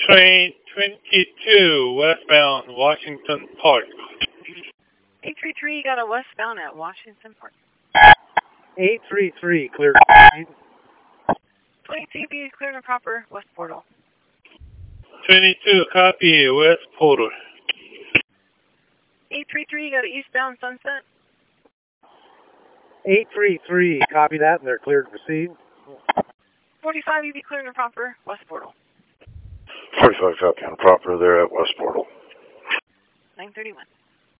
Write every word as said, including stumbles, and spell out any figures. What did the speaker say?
Train twenty-two, westbound Washington Park. eight three three, got a westbound at Washington Park. eight three three, clear. twenty-two B, clear and proper, west portal. twenty-two, copy, west portal. eight three three, got an eastbound Sunset. eight three three, copy that, they're cleared to proceed. forty-five, you be clear and proper, west portal. forty-five, copy and proper, they're at west portal. nine thirty-one.